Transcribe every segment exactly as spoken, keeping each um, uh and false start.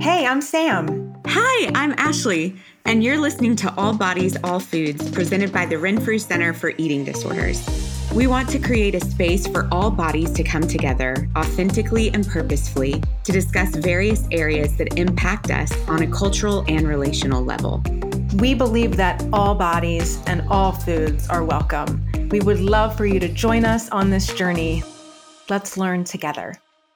Hey, I'm Sam. Hi, I'm Ashley, and you're listening to All Bodies, All Foods, presented by the Renfrew Center for Eating Disorders. We want to create a space for all bodies to come together authentically and purposefully to discuss various areas that impact us on a cultural and relational level. We believe that all bodies and all foods are welcome. We would love for you to join us on this journey. Let's learn together.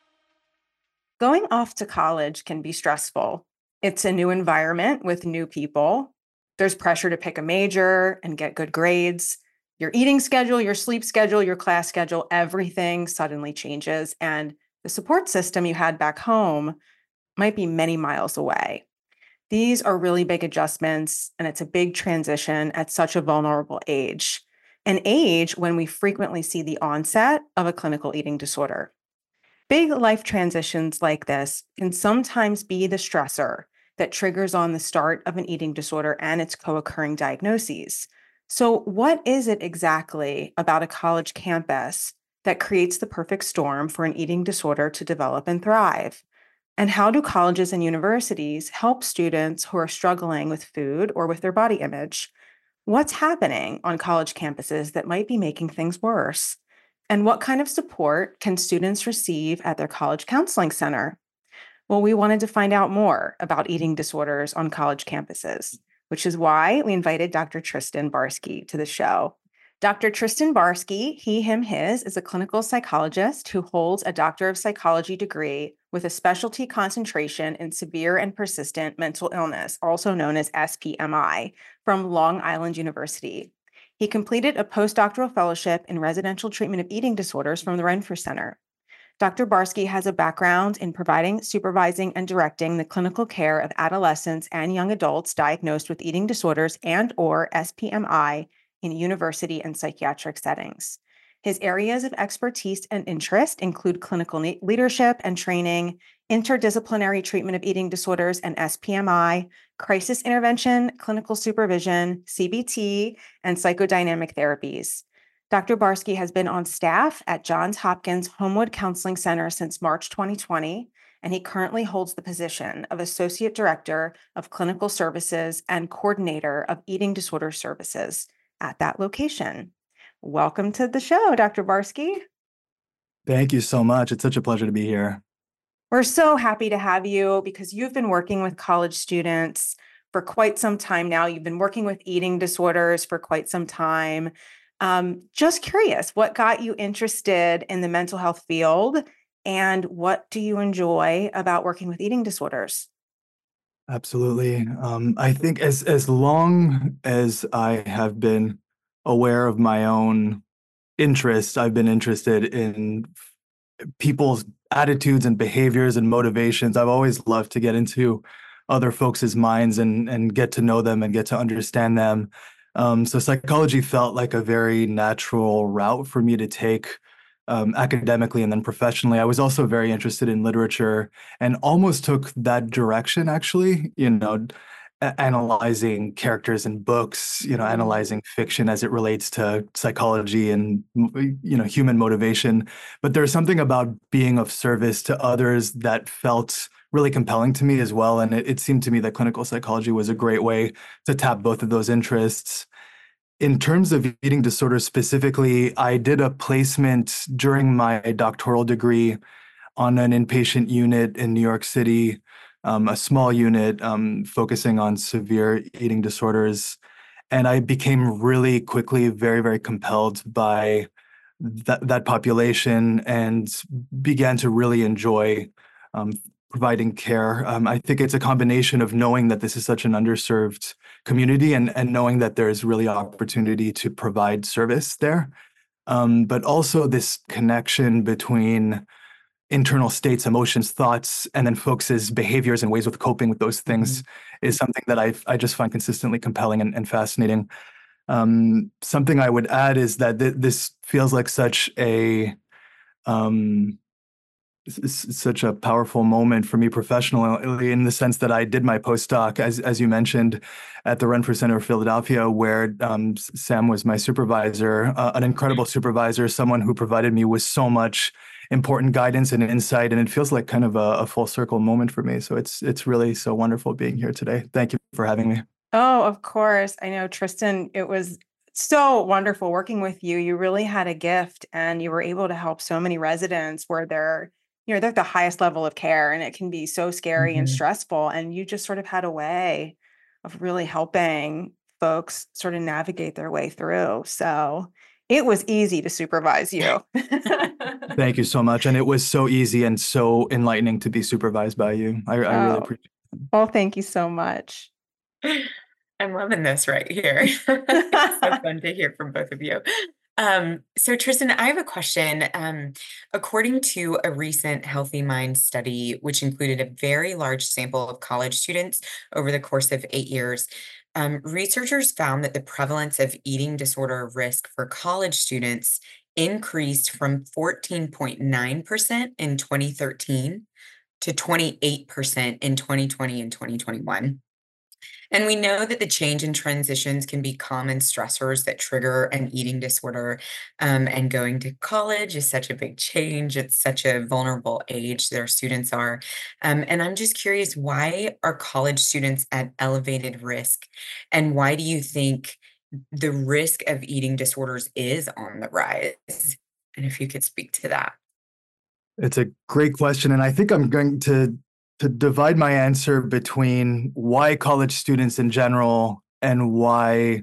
Going off to college can be stressful. It's a new environment with new people. There's pressure to pick a major and get good grades. Your eating schedule, your sleep schedule, your class schedule, everything suddenly changes. And the support system you had back home might be many miles away. These are really big adjustments, and it's a big transition at such a vulnerable age, an age when we frequently see the onset of a clinical eating disorder. Big life transitions like this can sometimes be the stressor that triggers on the start of an eating disorder and its co-occurring diagnoses. So what is it exactly about a college campus that creates the perfect storm for an eating disorder to develop and thrive? And how do colleges and universities help students who are struggling with food or with their body image? What's happening on college campuses that might be making things worse? And what kind of support can students receive at their college counseling center? Well, we wanted to find out more about eating disorders on college campuses, which is why we invited Doctor Tristan Barsky to the show. Doctor Tristan Barsky, he, him, his, is a clinical psychologist who holds a Doctor of Psychology degree with a specialty concentration in severe and persistent mental illness, also known as S P M I, from Long Island University. He completed a postdoctoral fellowship in residential treatment of eating disorders from the Renfrew Center. Doctor Barsky has a background in providing, supervising, and directing the clinical care of adolescents and young adults diagnosed with eating disorders and or S P M I in university and psychiatric settings. His areas of expertise and interest include clinical leadership and training, interdisciplinary treatment of eating disorders and S P M I, crisis intervention, clinical supervision, C B T, and psychodynamic therapies. Doctor Barsky has been on staff at Johns Hopkins Homewood Counseling Center since March twenty twenty, and he currently holds the position of Associate Director of Clinical Services and Coordinator of Eating Disorder Services at that location. Welcome to the show, Doctor Barsky. Thank you so much. It's such a pleasure to be here. We're so happy to have you because you've been working with college students for quite some time now. You've been working with eating disorders for quite some time. Um, just curious, what got you interested in the mental health field, and what do you enjoy about working with eating disorders? Absolutely. Um, I think as as long as I have been aware of my own interests, I've been interested in people's attitudes and behaviors and motivations. I've always loved to get into other folks' minds and and get to know them and get to understand them. Um, so psychology felt like a very natural route for me to take um, academically and then professionally. I was also very interested in literature and almost took that direction, actually, you know, a- analyzing characters in books, you know, analyzing fiction as it relates to psychology and, you know, human motivation. But there's something about being of service to others that felt really compelling to me as well. And it, it seemed to me that clinical psychology was a great way to tap both of those interests. In terms of eating disorders specifically, I did a placement during my doctoral degree on an inpatient unit in New York City, um, a small unit um, focusing on severe eating disorders. And I became really quickly very, very compelled by that, that population and began to really enjoy um, providing care. Um, I think it's a combination of knowing that this is such an underserved community and, and knowing that there's really opportunity to provide service there. Um, but also this connection between internal states, emotions, thoughts, and then folks' behaviors and ways of coping with those things mm-hmm. is something that I I just find consistently compelling and, and fascinating. Um, something I would add is that th- this feels like such a um, such a powerful moment for me professionally in the sense that I did my postdoc, as as you mentioned, at the Renfrew Center of Philadelphia, where um, Sam was my supervisor, uh, an incredible supervisor, someone who provided me with so much important guidance and insight. And it feels like kind of a, a full circle moment for me. So it's it's really so wonderful being here today. Thank you for having me. Oh, of course. I know, Tristan, it was so wonderful working with you. You really had a gift and you were able to help so many residents where they're, you know, they're at the highest level of care and it can be so scary and Mhm. stressful. And you just sort of had a way of really helping folks sort of navigate their way through. So it was easy to supervise you. Thank you so much. And it was so easy and so enlightening to be supervised by you. I, I really Oh, appreciate it. well, thank you so much. I'm loving this right here. It's so fun to hear from both of you. Um, so Tristan, I have a question. Um, according to a recent Healthy Minds study, which included a very large sample of college students over the course of eight years, um, researchers found that the prevalence of eating disorder risk for college students increased from fourteen point nine percent in twenty thirteen to twenty-eight percent in twenty twenty and twenty twenty-one. And we know that the change in transitions can be common stressors that trigger an eating disorder. Um, and going to college is such a big change. It's such a vulnerable age that our students are. Um, and I'm just curious, why are college students at elevated risk? And why do you think the risk of eating disorders is on the rise? And if you could speak to that. It's a great question. And I think I'm going to to divide my answer between why college students in general and why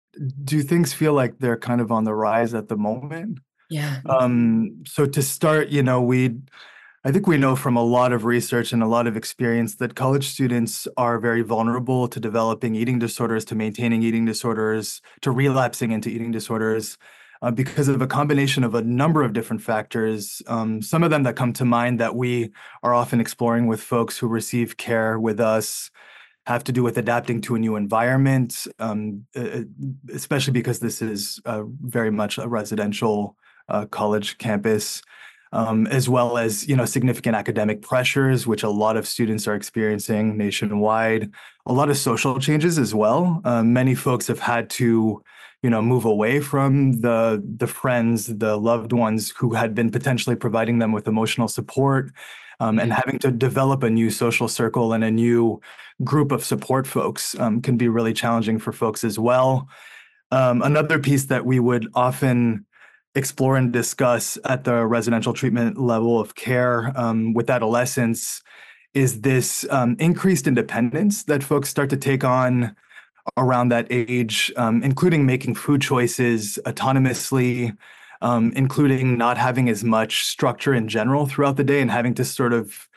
do things feel like they're kind of on the rise at the moment. Yeah. Um, so to start, you know, we I think we know from a lot of research and a lot of experience that college students are very vulnerable to developing eating disorders, to maintaining eating disorders, to relapsing into eating disorders. Uh, because of a combination of a number of different factors. Um, some of them that come to mind that we are often exploring with folks who receive care with us have to do with adapting to a new environment, um, especially because this is uh, very much a residential uh, college campus, um, as well as, you know, significant academic pressures, which a lot of students are experiencing nationwide. A lot of social changes as well. Uh, many folks have had to you know, move away from the the friends, the loved ones who had been potentially providing them with emotional support, um, and having to develop a new social circle and a new group of support folks um, can be really challenging for folks as well. Um, another piece that we would often explore and discuss at the residential treatment level of care um, with adolescents is this um, increased independence that folks start to take on around that age, um, including making food choices autonomously, um, including not having as much structure in general throughout the day and having to sort of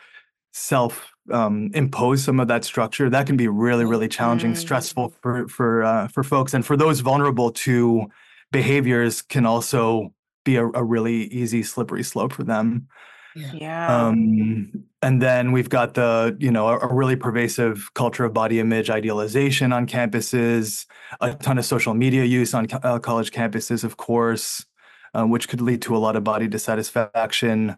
self um, impose some of that structure. That can be really, really challenging, Mm. stressful for for uh, for folks, and for those vulnerable to behaviors can also be a, a really easy slippery slope for them. Yeah. Um, and then we've got the, you know, a, a really pervasive culture of body image idealization on campuses, a ton of social media use on uh, college campuses, of course, uh, which could lead to a lot of body dissatisfaction.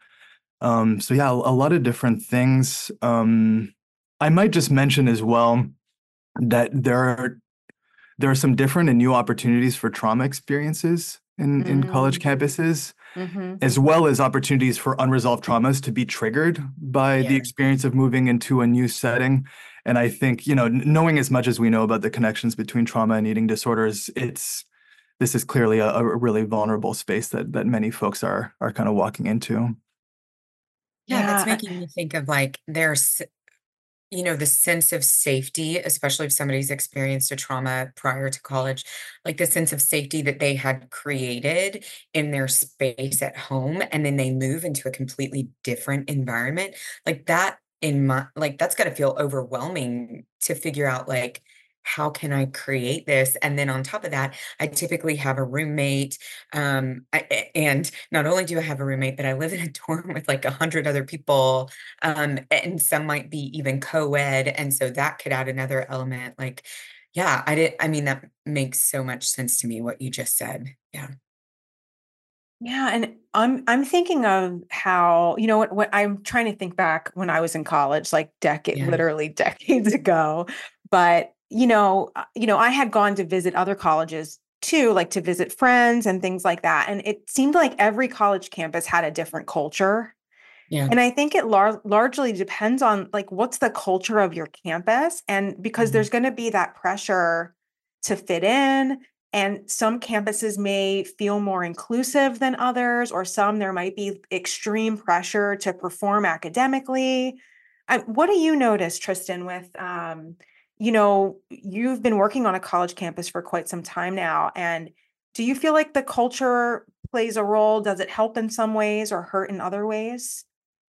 Um, so yeah, a, a lot of different things. Um, I might just mention as well that there are there are some different and new opportunities for trauma experiences in, in college Mm. campuses, Mm-hmm. as well as opportunities for unresolved traumas to be triggered by Yeah. the experience of moving into a new setting. And I think, you know, knowing as much as we know about the connections between trauma and eating disorders, it's this is clearly a, a really vulnerable space that that many folks are are kind of walking into. Yeah, that's Yeah. making me think of like there's, you know, the sense of safety, especially if somebody's experienced a trauma prior to college, like the sense of safety that they had created in their space at home, and then they move into a completely different environment. Like that in my, like that's got to feel overwhelming to figure out like, how can I create this? And then on top of that, I typically have a roommate. Um, I, a- and not only do I have a roommate, but I live in a dorm with like a hundred other people, um, and some might be even co-ed. And so that could add another element. Like, yeah, I did. I mean, that makes so much sense to me, what you just said. Yeah. Yeah, and I'm I'm thinking of how, you know, what what I'm trying to think back when I was in college, like decade Yeah. literally decades ago. But, you know, uh, you know, I had gone to visit other colleges too, like to visit friends and things like that. And it seemed like every college campus had a different culture. Yeah. And I think it lar- largely depends on like what's the culture of your campus. And because Mhm. there's going to be that pressure to fit in, and some campuses may feel more inclusive than others, or some there might be extreme pressure to perform academically. I, what do you notice, Tristan, with, um, you know, you've been working on a college campus for quite some time now. And do you feel like the culture plays a role? Does it help in some ways or hurt in other ways?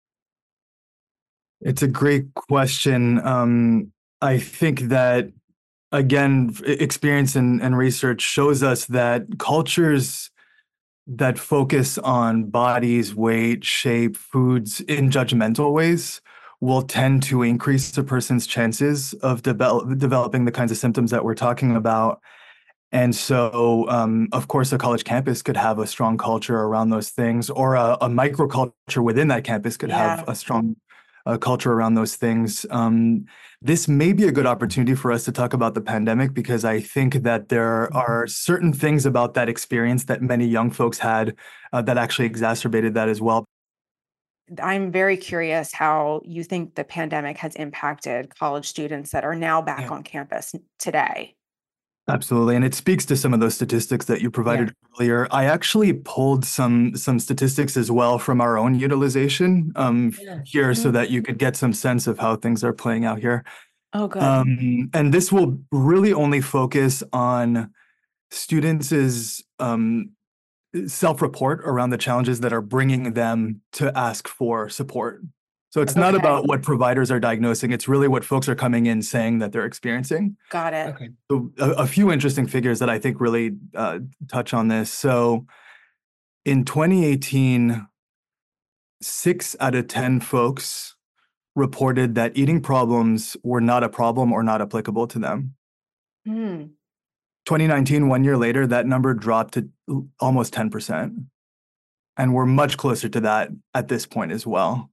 It's a great question. Um, I think that, again, f- experience and, and research shows us that cultures that focus on bodies, weight, shape, foods in judgmental ways will tend to increase a person's chances of develop, developing the kinds of symptoms that we're talking about. And so, um, of course, a college campus could have a strong culture around those things, or a, a microculture within that campus could have Yeah. a strong uh, culture around those things. Um, this may be a good opportunity for us to talk about the pandemic, because I think that there are certain things about that experience that many young folks had uh, that actually exacerbated that as well. I'm very curious how you think the pandemic has impacted college students that are now back Yeah. on campus today. Absolutely. And it speaks to some of those statistics that you provided earlier. I actually pulled some some statistics as well from our own utilization um, Yeah. here, so Mm. that you could get some sense of how things are playing out here. Oh, good. Um, and this will really only focus on students' um, self-report around the challenges that are bringing them to ask for support. So it's not Okay. about what providers are diagnosing. It's really what folks are coming in saying that they're experiencing. Got it. Okay. So a, a few interesting figures that I think really uh, touch on this. So in twenty eighteen, six out of ten folks reported that eating problems were not a problem or not applicable to them. Hmm. twenty nineteen, one year later, that number dropped to l- almost ten percent. And we're much closer to that at this point as well.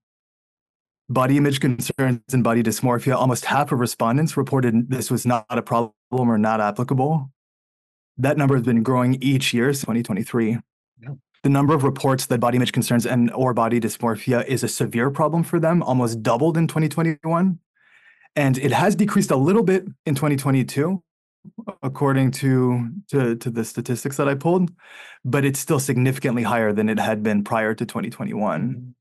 Body image concerns and body dysmorphia, almost half of respondents reported this was not a problem or not applicable. That number has been growing each year since twenty twenty-three. Yeah. The number of reports that body image concerns and or body dysmorphia is a severe problem for them almost doubled in twenty twenty-one. And it has decreased a little bit in twenty twenty-two, according to, to, to the statistics that I pulled, but it's still significantly higher than it had been prior to twenty twenty-one. Mhm.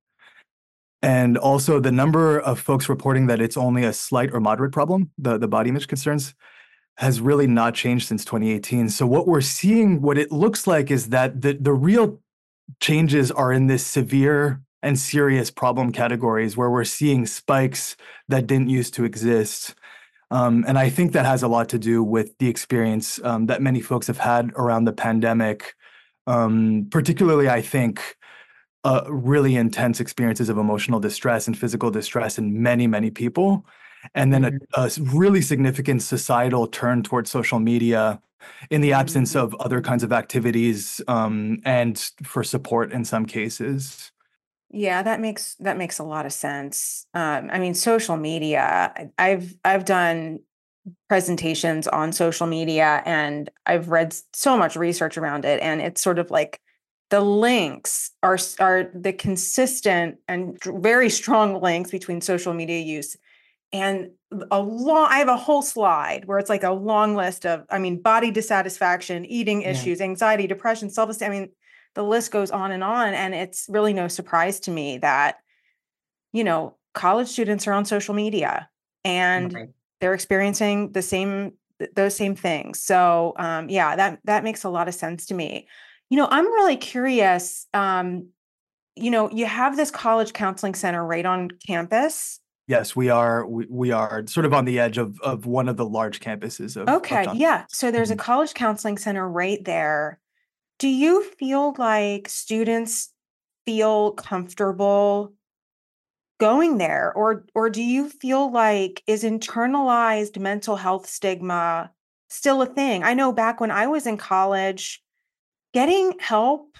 And also the number of folks reporting that it's only a slight or moderate problem, the, the body image concerns, has really not changed since twenty eighteen. So what we're seeing, what it looks like, is that the, the real changes are in this severe and serious problem categories where we're seeing spikes that didn't used to exist. Um, and I think that has a lot to do with the experience um, that many folks have had around the pandemic. Um, particularly, I think, uh, really intense experiences of emotional distress and physical distress in many, many people. And then a, Mhm. a really significant societal turn towards social media in the absence Mhm. of other kinds of activities um, and for support in some cases. Yeah, that makes that makes a lot of sense. Um, I mean, social media. I- I've I've done presentations on social media, and I've read s- so much research around it, and it's sort of like the links are s- are the consistent and dr- very strong links between social media use and a long. I have a whole slide where it's like a long list of, I mean, body dissatisfaction, eating Yeah. issues, anxiety, depression, self-esteem. I mean, the list goes on and on, and it's really no surprise to me that, you know, college students are on social media and Right. they're experiencing the same th- those same things. So, um, yeah, that that makes a lot of sense to me. You know, I'm really curious. Um, you know, you have this college counseling center right on campus. Yes, we are. We, we are sort of on the edge of of one of the large campuses of of Okay, Johns. yeah. So there's a Mhm. college counseling center right there. Do you feel like students feel comfortable going there, or or do you feel like, is internalized mental health stigma still a thing? I know back when I was in college, getting help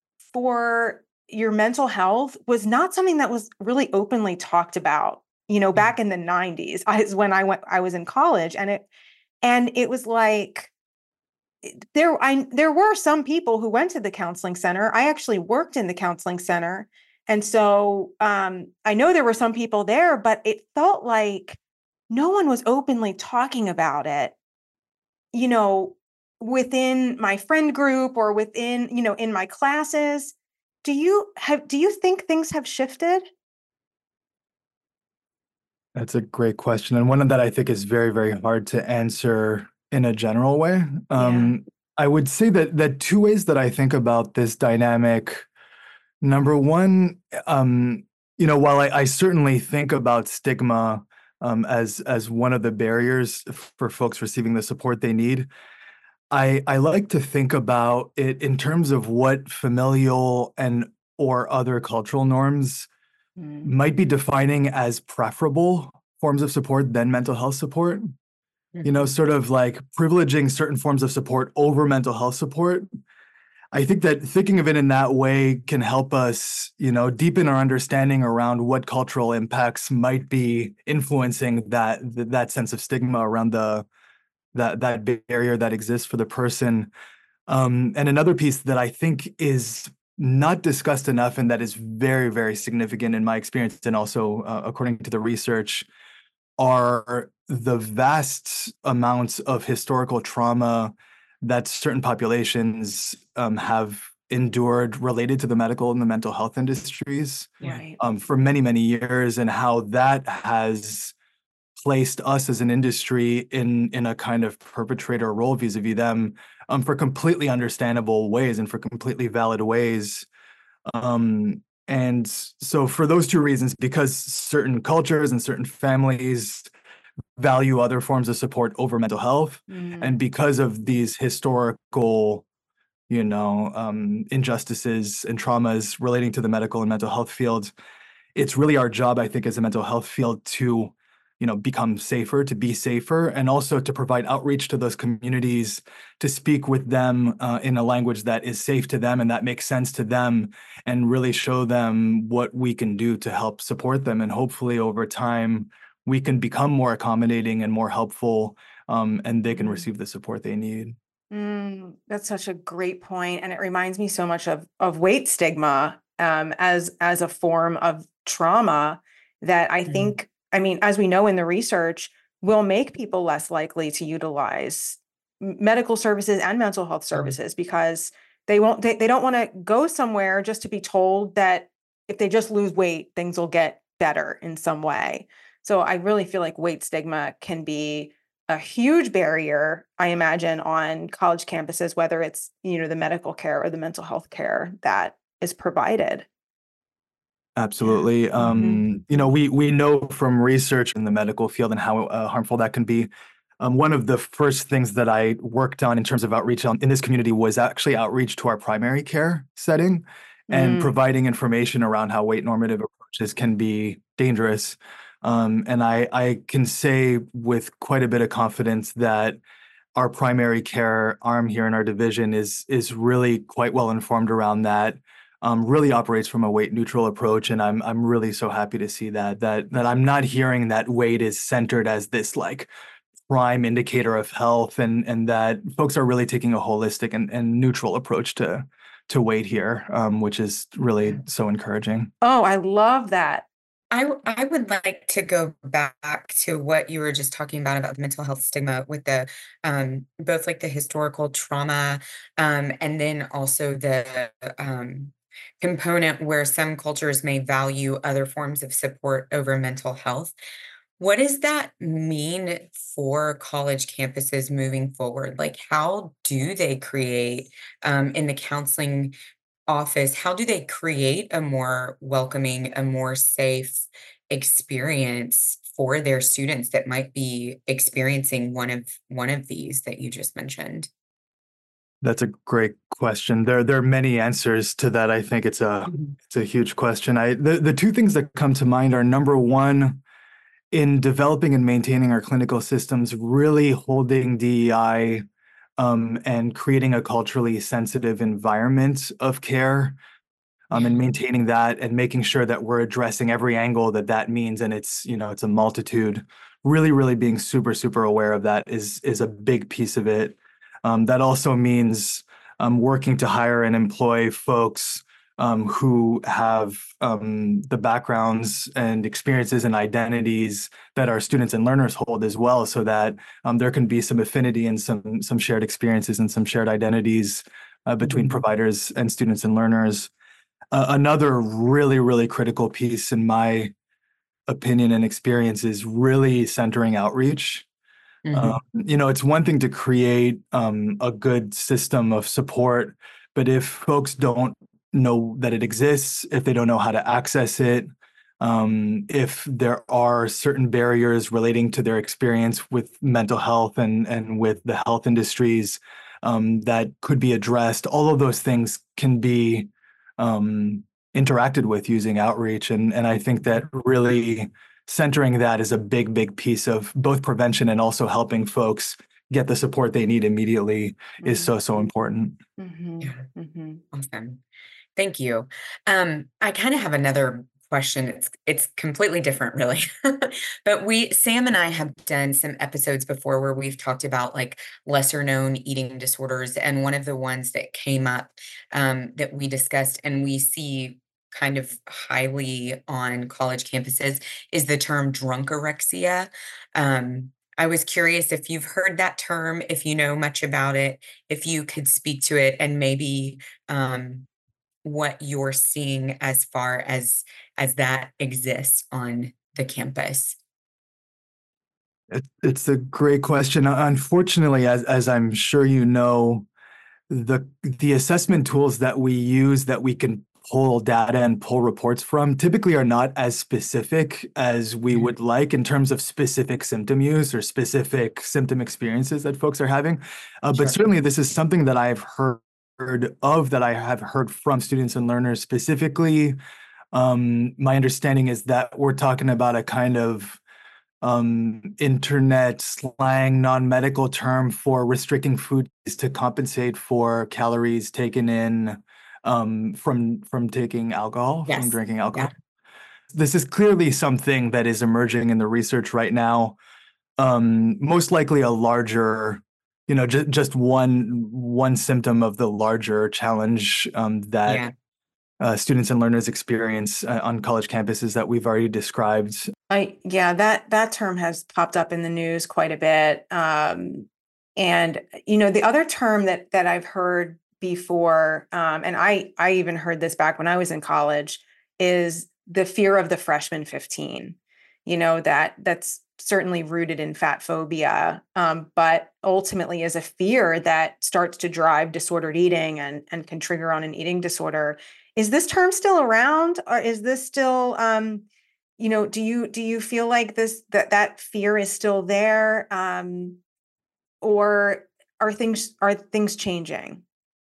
for your mental health was not something that was really openly talked about. You know, Yeah. back in the nineties, I is when I went I was in college, and it and it was like there I there were some people who went to the counseling center. I actually worked in the counseling center. And so um, I know there were some people there, but it felt like no one was openly talking about it, you know, within my friend group or within, you know, in my classes. Do you have, do you think things have shifted? That's a great question, and one that I think is very, very hard to answer in a general way. Yeah. Um, I would say that that two ways that I think about this dynamic. Number one, um, you know, while I, I certainly think about stigma um, as as one of the barriers for folks receiving the support they need, I I like to think about it in terms of what familial and or other cultural norms Mm. might be defining as preferable forms of support than mental health support. You know, Mhm. sort of like privileging certain forms of support over mental health support. I think that thinking of it in that way can help us, you know, deepen our understanding around what cultural impacts might be influencing that that sense of stigma around the that that barrier that exists for the person. Um, and another piece that I think is not discussed enough and that is very, very significant in my experience and also uh, according to the research are the vast amounts of historical trauma that certain populations um, have endured related to the medical and the mental health industries Right. um, for many, many years, and how that has placed us as an industry in in a kind of perpetrator role vis-a-vis them um, for completely understandable ways and for completely valid ways. Um, and so for those two reasons, because certain cultures and certain families value other forms of support over mental health, Mm. and because of these historical, you know, um, injustices and traumas relating to the medical and mental health field, it's really our job, I think, as a mental health field to, you know, become safer, to be safer, and also to provide outreach to those communities, to speak with them uh, in a language that is safe to them and that makes sense to them, and really show them what we can do to help support them. And hopefully over time, we can become more accommodating and more helpful, um, and they can Mm. receive the support they need. Mm, that's such a great point, and it reminds me so much of of weight stigma um, as as a form of trauma that I Mm. think, I mean, as we know in the research, will make people less likely to utilize m- medical services and mental health Oh. services because they won't they, they don't want to go somewhere just to be told that if they just lose weight, things will get better in some way. So I really feel like weight stigma can be a huge barrier, I imagine, on college campuses, whether it's, you know, the medical care or the mental health care that is provided. Yeah. Absolutely. Mhm. Um, you know, we we know from research in the medical field and how uh, harmful that can be. Um, one of the first things that I worked on in terms of outreach on, in this community was actually outreach to our primary care setting and Mm. providing information around how weight normative approaches can be dangerous. Um, and I, I can say with quite a bit of confidence that our primary care arm here in our division is is really quite well informed around that. Um, really operates from a weight neutral approach, and I'm I'm really so happy to see that that that I'm not hearing that weight is centered as this like prime indicator of health, and and that folks are really taking a holistic and, and neutral approach to to weight here, um, which is really so encouraging. Oh, I love that. I, w- I would like to go back to what you were just talking about about the mental health stigma with the um, both like the historical trauma um, and then also the um, component where some cultures may value other forms of support over mental health. What does that mean for college campuses moving forward? Like, how do they create um, in the counseling office, how do they create a more welcoming, a more safe experience for their students that might be experiencing one of one of these that you just mentioned? That's a great question. There, there are many answers to that. I think it's a Mhm. it's a huge question. I the, the two things that come to mind are number one, in developing and maintaining our clinical systems, really holding D E I um, and creating a culturally sensitive environment of care, um, Yeah. and maintaining that and making sure that we're addressing every angle that that means. And it's, you know, it's a multitude. Really, really being super, super aware of that is is a big piece of it. Um, that also means um, working to hire and employ folks um, who have um, the backgrounds and experiences and identities that our students and learners hold as well, so that um, there can be some affinity and some some shared experiences and some shared identities uh, between Mhm. providers and students and learners. Uh, another really, really critical piece, in my opinion and experience, is really centering outreach. Um, Mhm. you know, it's one thing to create um, a good system of support, but if folks don't know that it exists, if they don't know how to access it, um, if there are certain barriers relating to their experience with mental health and and with the health industries um, that could be addressed, all of those things can be um, interacted with using outreach. And and I think that really centering that is a big, big piece of both prevention and also helping folks get the support they need immediately is so, so important. Mm-hmm. Yeah. Mm-hmm. Awesome. Thank you. Um, I kind of have another question. It's it's completely different, really. But we, Sam and I have done some episodes before where we've talked about like lesser known eating disorders. And one of the ones that came up um, that we discussed and we see kind of highly on college campuses is the term drunkorexia. Um, I was curious if you've heard that term, if you know much about it, if you could speak to it, and maybe um, what you're seeing as far as as that exists on the campus. It, it's a great question. Unfortunately, as as I'm sure you know, the the assessment tools that we use that we can pull data and pull reports from typically are not as specific as we Mhm. would like in terms of specific symptom use or specific symptom experiences that folks are having. Uh, but Sure. certainly, this is something that I've heard of, that I have heard from students and learners specifically. Um, my understanding is that we're talking about a kind of um, internet slang, non-medical term for restricting food to compensate for calories taken in um, from from taking alcohol, from Yes. drinking Yeah. alcohol. This is clearly something that is emerging in the research right now. Um, most likely a larger, you know, just just one one symptom of the larger challenge um, that Yeah. uh, students and learners experience uh, on college campuses that we've already described. I yeah, that that term has popped up in the news quite a bit. Um, and you know, the other term that that I've heard before, um, and I I even heard this back when I was in college, is the fear of the freshman fifteen. You know, that that's certainly rooted in fat phobia, um, but ultimately is a fear that starts to drive disordered eating and and can trigger on an eating disorder. Is this term still around, or is this still um, you know, do you do you feel like this that that fear is still there, um, or are things are things changing?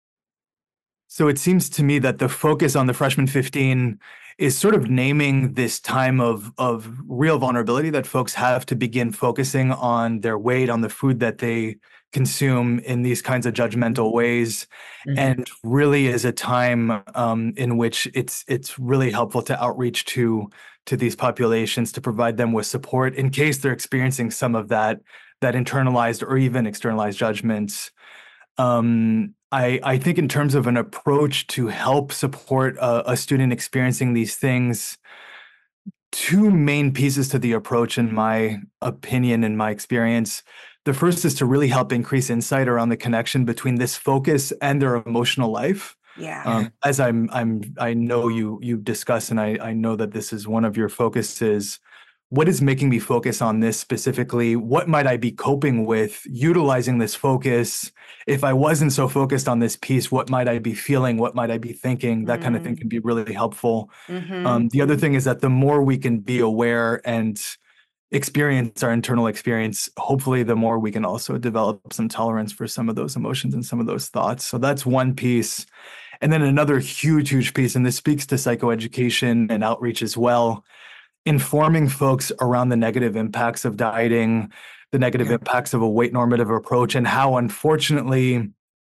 So it seems to me that the focus on the freshman fifteen is sort of naming this time of of real vulnerability that folks have to begin focusing on their weight, on the food that they consume in these kinds of judgmental ways, Mhm. and really is a time um, in which it's it's really helpful to outreach to to these populations to provide them with support in case they're experiencing some of that that internalized or even externalized judgments. Um, I, I think in terms of an approach to help support a, a student experiencing these things, two main pieces to the approach, in my opinion, in my experience. The first is to really help increase insight around the connection between this focus and their emotional life. Yeah. Um, Yeah. as I'm, I'm, I know you, you discuss, and I, I know that this is one of your focuses. What is making me focus on this specifically? What might I be coping with utilizing this focus? If I wasn't so focused on this piece, what might I be feeling? What might I be thinking? That kind of thing Mm. can be really helpful. Mm-hmm. Um, the other thing is that the more we can be aware and experience our internal experience, hopefully, the more we can also develop some tolerance for some of those emotions and some of those thoughts. So that's one piece. And then another huge, huge piece, and this speaks to psychoeducation and outreach as well, informing folks around the negative impacts of dieting, the negative Yeah. impacts of a weight normative approach, and how, unfortunately,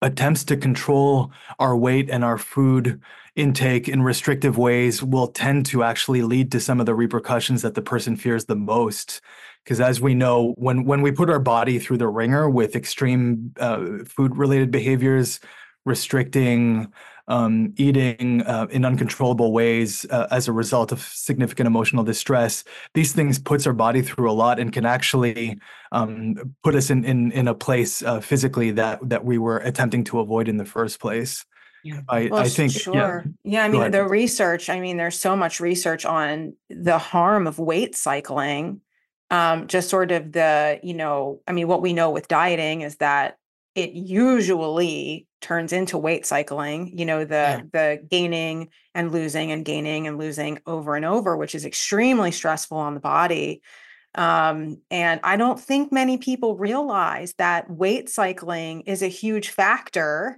attempts to control our weight and our food intake in restrictive ways will tend to actually lead to some of the repercussions that the person fears the most. Because as we know, when when we put our body through the ringer with extreme uh, food-related behaviors, restricting, um, eating uh, in uncontrollable ways uh, as a result of significant emotional distress, these things puts our body through a lot and can actually um, put us in in in a place uh, physically that that we were attempting to avoid in the first place. Yeah. I Well, I sh- think yeah. sure. Yeah, I Go mean, ahead. the research, I mean, there's so much research on the harm of weight cycling. Um, just sort of the, you know, I mean, what we know with dieting is that it usually turns into weight cycling, you know, Yeah. the the gaining and losing and gaining and losing over and over, which is extremely stressful on the body. Um, and I don't think many people realize that weight cycling is a huge factor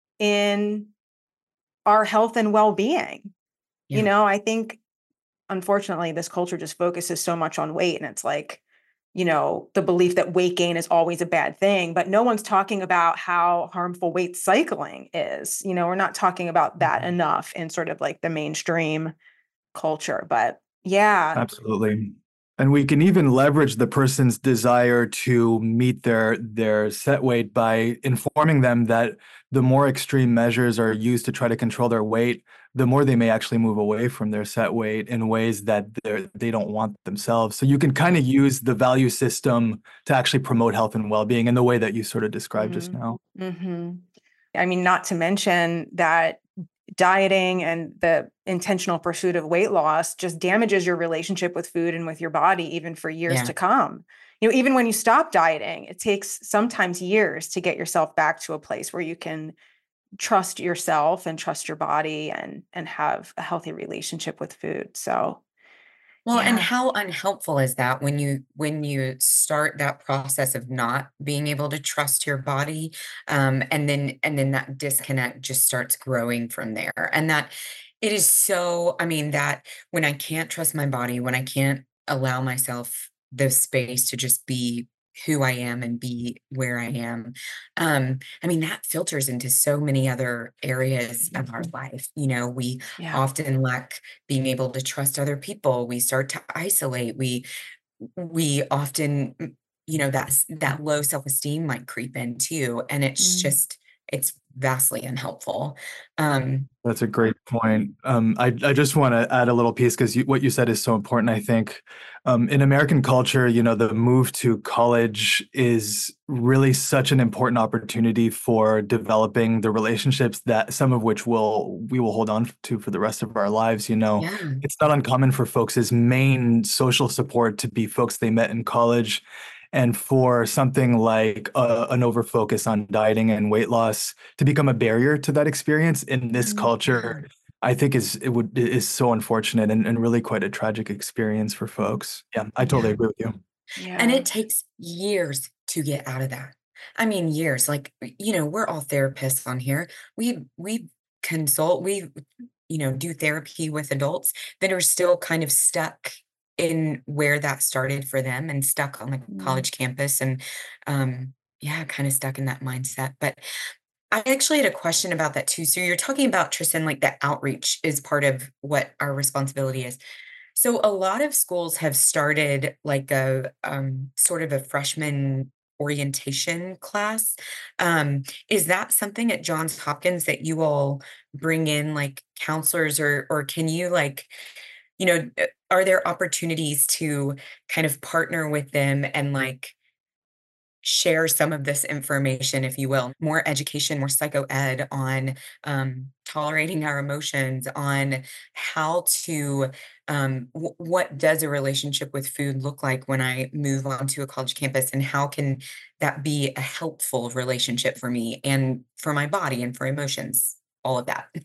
in our health and well-being. You Yeah. know, I think unfortunately this culture just focuses so much on weight, and it's like, you know, the belief that weight gain is always a bad thing, but no one's talking about how harmful weight cycling is. You know, we're not talking about that enough in sort of like the mainstream culture, but yeah. Absolutely. And we can even leverage the person's desire to meet their their set weight by informing them that the more extreme measures are used to try to control their weight, the more they may actually move away from their set weight in ways that they they don't want themselves. So you can kind of use the value system to actually promote health and well-being in the way that you sort of described just Mhm. now. Mhm. I mean, not to mention that dieting and the intentional pursuit of weight loss just damages your relationship with food and with your body, even for years Yeah. to come. You know, even when you stop dieting, it takes sometimes years to get yourself back to a place where you can trust yourself and trust your body and and have a healthy relationship with food. So, Well, and yeah. how unhelpful is that when you when you start that process of not being able to trust your body, um, and then and then that disconnect just starts growing from there. And that it is so, I mean, that when I can't trust my body, when I can't allow myself the space to just be who I am and be where I am, um, I mean, that filters into so many other areas of our life. You know, we Yeah. often lack being able to trust other people. We start to isolate. We we often, mm, you know, that's that low self-esteem might creep in too. And it's Mm. just, it's vastly unhelpful. Um, That's a great point. Um, I I just want to add a little piece because what you said is so important. I think um, in American culture, you know, the move to college is really such an important opportunity for developing the relationships that some of which will we will hold on to for the rest of our lives. You know, yeah, it's not uncommon for folks' main social support to be folks they met in college. And for something like uh, an overfocus on dieting and weight loss to become a barrier to that experience in this Mhm. yeah. culture, I think is it would is so unfortunate and, and really quite a tragic experience for folks. Yeah, I totally Yeah. agree with you. And Yeah. it takes years to get out of that. I mean, years, like, you know, we're all therapists on here. We we consult, we, you know, do therapy with adults that are still kind of stuck in where that started for them and stuck on the Mm. college campus and um yeah, kind of stuck in that mindset. But I actually had a question about that too. So you're talking about Tristan, like the outreach is part of what our responsibility is. So a lot of schools have started like a um, sort of a freshman orientation class. Um, is that something at Johns Hopkins that you all bring in like counselors or or can you like, you know, uh, are there opportunities to kind of partner with them and like share some of this information, if you will, more education, more psycho ed on um, tolerating our emotions, on how to, um, w- what does a relationship with food look like when I move onto a college campus, and how can that be a helpful relationship for me and for my body and for emotions, all of that.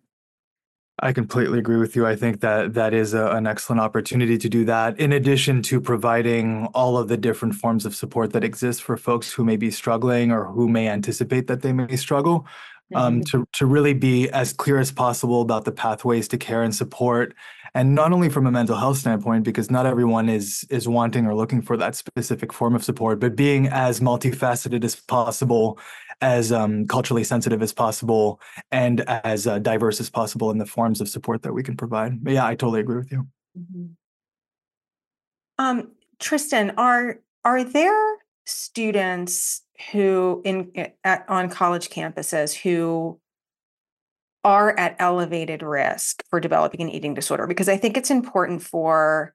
I completely agree with you. I think that that is a, an excellent opportunity to do that, in addition to providing all of the different forms of support that exist for folks who may be struggling or who may anticipate that they may struggle. Um, Mhm. to, to really be as clear as possible about the pathways to care and support, And not only from a mental health standpoint, because not everyone is is wanting or looking for that specific form of support, but being as multifaceted as possible, as um, culturally sensitive as possible, and as uh, diverse as possible in the forms of support that we can provide. But yeah, I totally agree with you. Mhm. Um, Tristan, are are there students who in at, on college campuses who are at elevated risk for developing an eating disorder? Because I think it's important for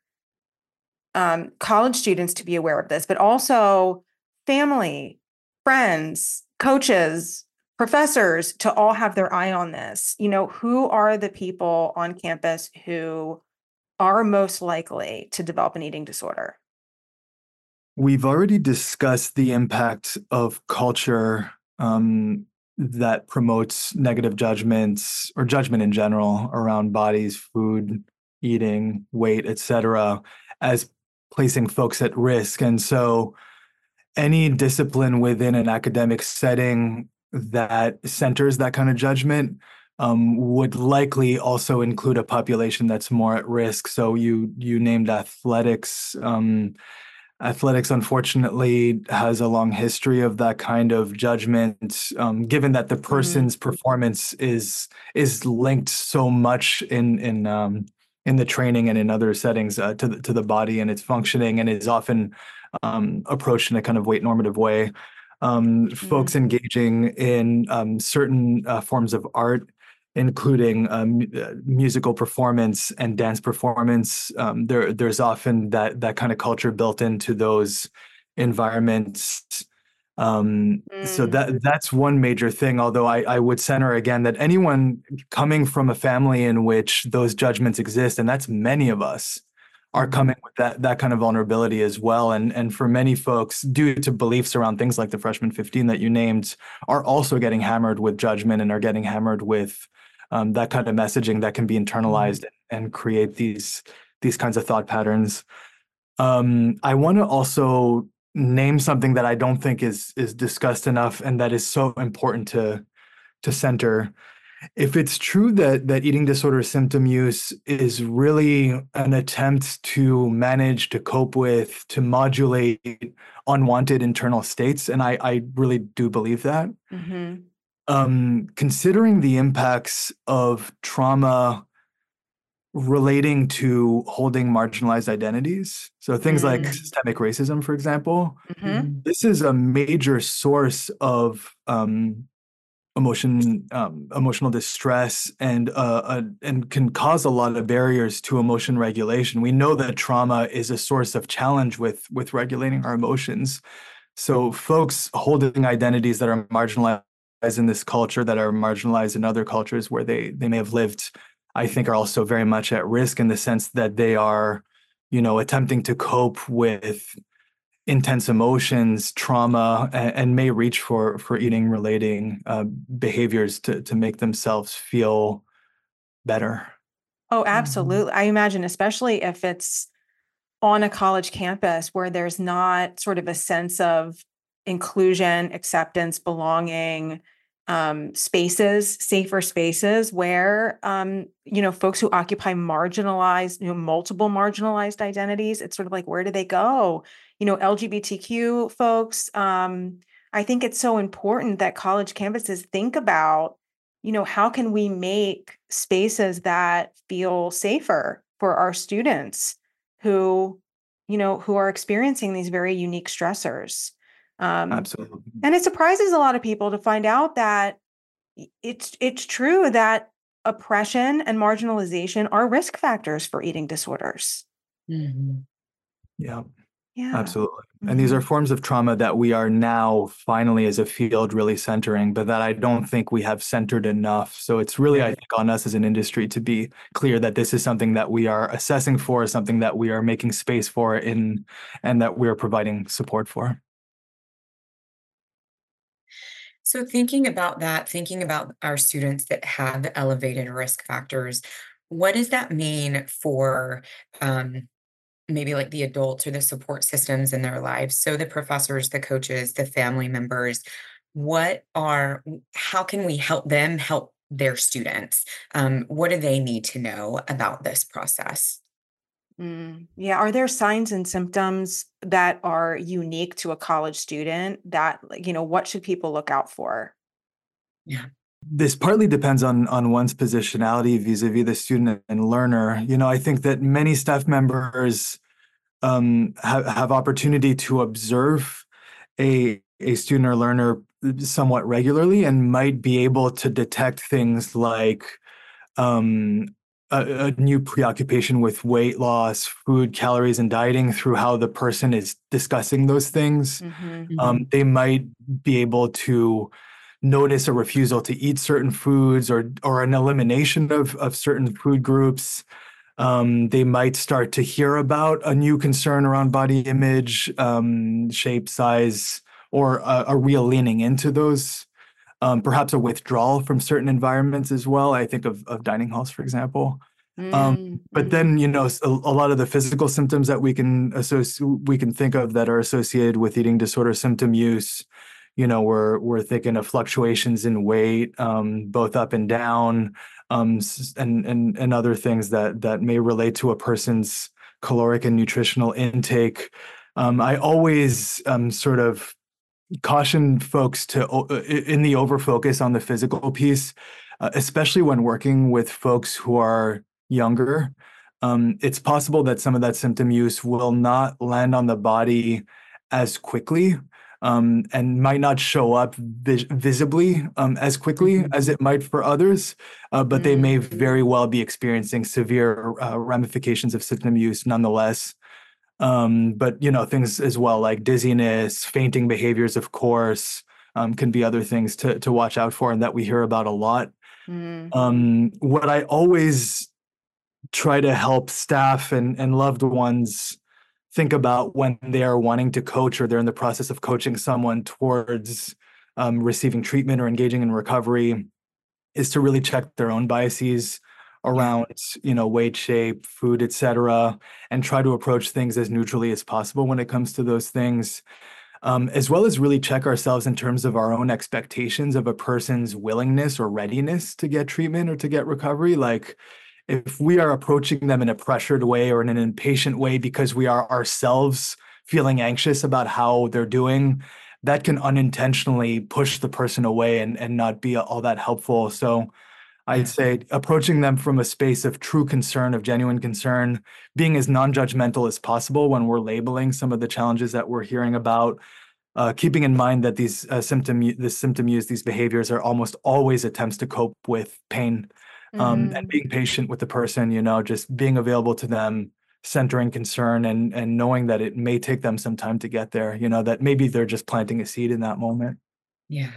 um, college students to be aware of this, but also family, friends, coaches, professors to all have their eye on this. You know, who are the people on campus who are most likely to develop an eating disorder? We've already discussed the impact of culture um, that promotes negative judgments or judgment in general around bodies, food, eating, weight, et cetera, as placing folks at risk. And so any discipline within an academic setting that centers that kind of judgment um, would likely also include a population that's more at risk. So you you named athletics. Um, Athletics, unfortunately, has a long history of that kind of judgment, um, given that the person's Mm-hmm. performance is is linked so much in in um, in the training and in other settings uh, to the to the body and its functioning, and is often um, approached in a kind of weight normative way. Um, folks Mm-hmm. engaging in um, certain uh, forms of art, including um, uh, musical performance and dance performance. Um, there, there's often that that kind of culture built into those environments. Um, so Mm-hmm. that that's one major thing. Although I, I would center again that anyone coming from a family in which those judgments exist, and that's many of us, are coming with that that kind of vulnerability as well. And and for many folks, due to beliefs around things like the freshman fifteen that you named, are also getting hammered with judgment and are getting hammered with um, that kind of messaging that can be internalized and create these these kinds of thought patterns. Um, I want to also name something that I don't think is is discussed enough, and that is so important to to center. If it's true that that eating disorder symptom use is really an attempt to manage, to cope with, to modulate unwanted internal states, and I, I really do believe that, Mm-hmm. um, considering the impacts of trauma relating to holding marginalized identities, so things like Mm-hmm. systemic racism, for example, Mm-hmm. this is a major source of um, emotion, um, emotional distress, and uh, uh, and can cause a lot of barriers to emotion regulation. We know that trauma is a source of challenge with with regulating our emotions. So folks holding identities that are marginalized in this culture, that are marginalized in other cultures where they they may have lived, I think are also very much at risk in the sense that they are, you know, attempting to cope with intense emotions, trauma, and, and may reach for for eating relating uh, behaviors to to make themselves feel better. Oh, absolutely. I imagine, especially if it's on a college campus where there's not sort of a sense of inclusion, acceptance, belonging, um, spaces, safer spaces where, um, you know, folks who occupy marginalized, you know, multiple marginalized identities, it's sort of like, where do they go? You know, L G B T Q folks. Um, I think it's so important that college campuses think about, you know, how can we make spaces that feel safer for our students who, you know, who are experiencing these very unique stressors. Um, Absolutely. and it surprises a lot of people to find out that it's it's true that oppression and marginalization are risk factors for eating disorders. Mhm. Yeah. Yeah. Absolutely. And these are Mhm. forms of trauma that we are now finally as a field really centering, but that I don't think we have centered enough. So it's really, I think, on us as an industry to be clear that this is something that we are assessing for, something that we are making space for in, and that we're providing support for. So thinking about that, thinking about our students that have elevated risk factors, what does that mean for um, maybe like the adults or the support systems in their lives? So the professors, the coaches, the family members, what are, how can we help them help their students? Um, what do they need to know about this process? Mm, yeah. Are there signs and symptoms that are unique to a college student that, like, you know, what should people look out for? Yeah. This partly depends on on one's positionality vis-a-vis the student and learner. You know, I think that many staff members um, have, have opportunity to observe a a student or learner somewhat regularly and might be able to detect things like um, a, a new preoccupation with weight loss, food, calories, and dieting through how the person is discussing those things. Hmm. Um, they might be able to notice a refusal to eat certain foods or or an elimination of of certain food groups. Um, they might start to hear about a new concern around body image, um, shape, size, or a, a real leaning into those. Um, perhaps a withdrawal from certain environments as well. I think of of dining halls, for example. Um, but Mm-hmm. then, you know, a, a lot of the physical symptoms that we can associate, we can think of that are associated with eating disorder symptom use. You know, we're we're thinking of fluctuations in weight, um, both up and down, um, and and and other things that that may relate to a person's caloric and nutritional intake. Um, I always um, sort of caution folks to in the overfocus on the physical piece, uh, especially when working with folks who are younger. Um, it's possible that some of that symptom use will not land on the body as quickly, um, and might not show up vis- visibly um, as quickly Mhm. as it might for others, uh, but they may Mm-hmm. very well be experiencing severe uh, ramifications of symptom use nonetheless. Um, but you know, things as well like dizziness, fainting behaviors, of course, um, can be other things to to watch out for, and that we hear about a lot. Mm-hmm. Um, what I always try to help staff and and loved ones think about when they are wanting to coach or they're in the process of coaching someone towards um, receiving treatment or engaging in recovery is to really check their own biases Yeah. around, you know, weight, shape, food, et cetera, and try to approach things as neutrally as possible when it comes to those things, um, as well as really check ourselves in terms of our own expectations of a person's willingness or readiness to get treatment or to get recovery. Like, if we are approaching them in a pressured way or in an impatient way because we are ourselves feeling anxious about how they're doing, that can unintentionally push the person away and, and not be all that helpful. So I'd Yeah. say approaching them from a space of true concern, of genuine concern, being as non-judgmental as possible when we're labeling some of the challenges that we're hearing about, uh, keeping in mind that these uh, symptom, this symptom use, these behaviors are almost always attempts to cope with pain, um, and Mm-hmm. being patient with the person, you know, just being available to them, centering concern, and and knowing that it may take them some time to get there, you know, that maybe they're just planting a seed in that moment. Yeah.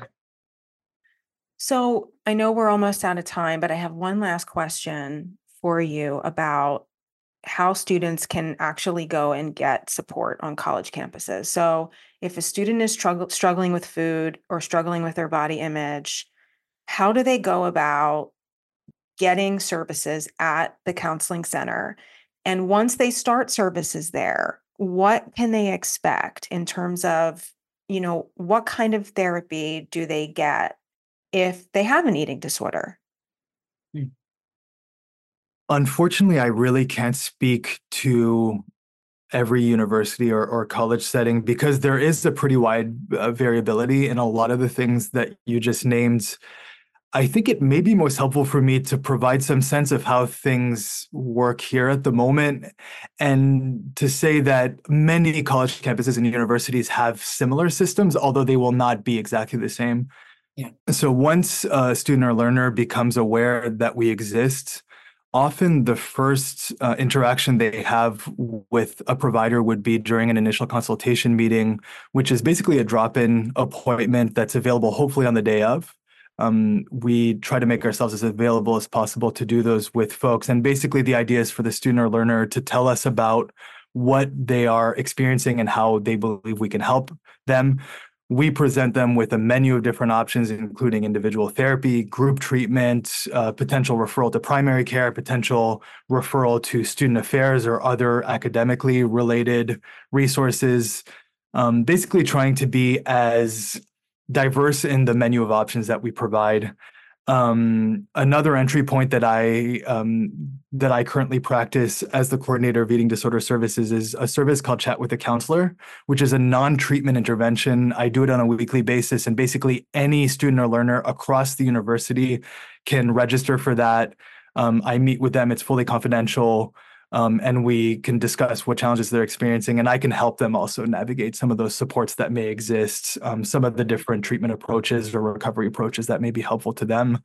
So I know we're almost out of time, but I have one last question for you about how students can actually go and get support on college campuses. So if a student is struggle, struggling with food or struggling with their body image, how do they go about getting services at the counseling center? And once they start services there, what can they expect in terms of, you know, what kind of therapy do they get if they have an eating disorder? Mm. Unfortunately, I really can't speak to every university or, or college setting because there is a pretty wide uh, variability in a lot of the things that you just named. I think it may be most helpful for me to provide some sense of how things work here at the moment, and to say that many college campuses and universities have similar systems, although they will not be exactly the same. Yeah. So once a student or learner becomes aware that we exist, often the first uh, interaction they have with a provider would be during an initial consultation meeting, which is basically a drop-in appointment that's available hopefully on the day of. Um, we try to make ourselves as available as possible to do those with folks. And basically the idea is for the student or learner to tell us about what they are experiencing and how they believe we can help them. We present them with a menu of different options, including individual therapy, group treatment, uh, potential referral to primary care, potential referral to student affairs or other academically related resources. Um, basically trying to be as diverse in the menu of options that we provide. Um, another entry point that I um, that I currently practice as the coordinator of eating disorder services is a service called Chat with a Counselor, which is a non-treatment intervention. I do it on a weekly basis, and basically any student or learner across the university can register for that. Um, I meet with them. It's fully confidential. Um, and we can discuss what challenges they're experiencing, and I can help them also navigate some of those supports that may exist, um, some of the different treatment approaches or recovery approaches that may be helpful to them.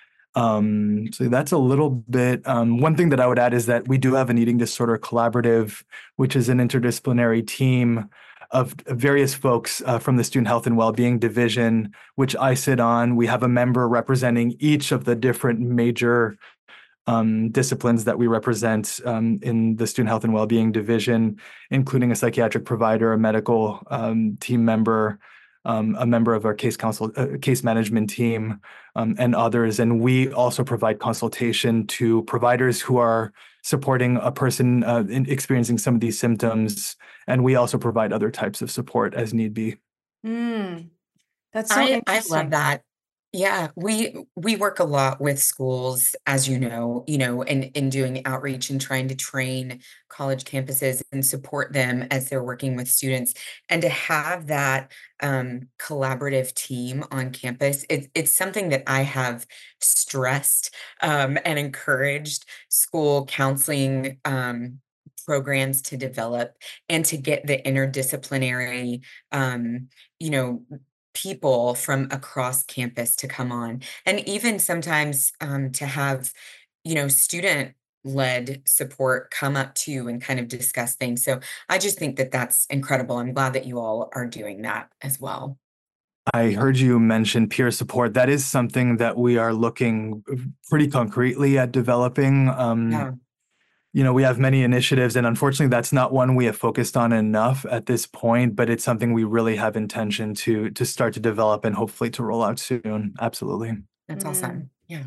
Um, so that's a little bit. Um, one thing that I would add is that we do have an eating disorder collaborative, which is an interdisciplinary team of various folks uh, from the Student Health and Wellbeing Division, which I sit on. We have a member representing each of the different major Um, disciplines that we represent um, in the Student Health and Wellbeing Division, including a psychiatric provider, a medical um, team member, um, a member of our case counsel, uh, case management team, um, and others. And we also provide consultation to providers who are supporting a person uh, in experiencing some of these symptoms. And we also provide other types of support as need be. Mm, that's so I, I interesting. love that. Yeah, we we work a lot with schools, as you know, you know, in, in doing outreach and trying to train college campuses and support them as they're working with students. And to have that um, collaborative team on campus, it, it's something that I have stressed um, and encouraged school counseling um, programs to develop and to get the interdisciplinary, um, you know, people from across campus to come on, and even sometimes um, to have, you know, student-led support come up too and kind of discuss things. So I just think that that's incredible. I'm glad that you all are doing that as well. I heard you mention peer support. That is something that we are looking pretty concretely at developing. Um, Yeah. You know, we have many initiatives, and unfortunately, that's not one we have focused on enough at this point, but it's something we really have intention to to start to develop and hopefully to roll out soon. Absolutely. That's Mm. awesome. Yeah.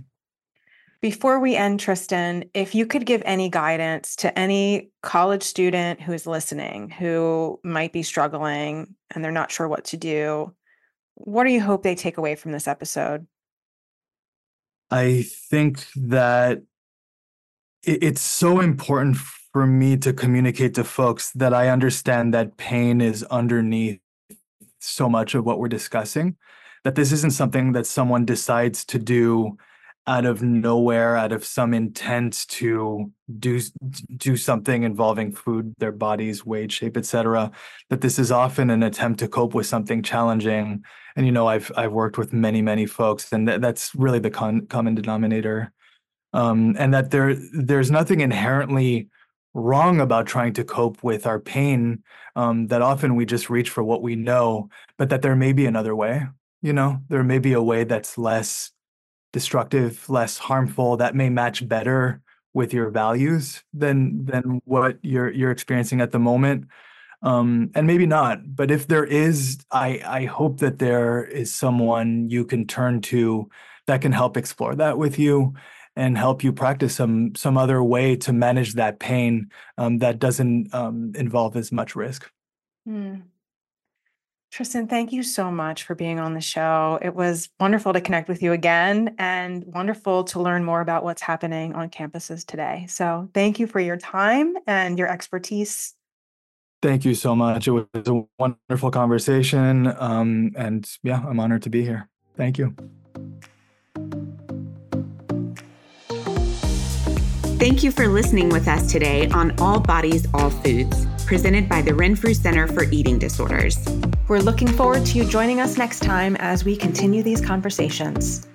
Before we end, Tristan, if you could give any guidance to any college student who is listening, who might be struggling and they're not sure what to do, what do you hope they take away from this episode? I think that it, it's so important for me to communicate to folks that I understand that pain is underneath so much of what we're discussing, that this isn't something that someone decides to do out of nowhere, out of some intent to do do something involving food, their body's weight, shape, et cetera. That this is often an attempt to cope with something challenging. And you know, I've I've worked with many many folks, and th- that's really the con- common denominator. Um, and that there there's nothing inherently wrong about trying to cope with our pain. Um, that often we just reach for what we know, but that there may be another way. You know, there may be a way that's less destructive, less harmful, that may match better with your values than than what you're you're experiencing at the moment. Um, and maybe not. But if there is, I I hope that there is someone you can turn to that can help explore that with you and help you practice some some other way to manage that pain um, that doesn't um, involve as much risk. Hmm. Tristan, thank you so much for being on the show. It was wonderful to connect with you again and wonderful to learn more about what's happening on campuses today. So thank you for your time and your expertise. Thank you so much. It was a wonderful conversation. Um, and yeah, I'm honored to be here. Thank you. Thank you for listening with us today on All Bodies, All Foods, presented by the Renfrew Center for Eating Disorders. We're looking forward to you joining us next time as we continue these conversations.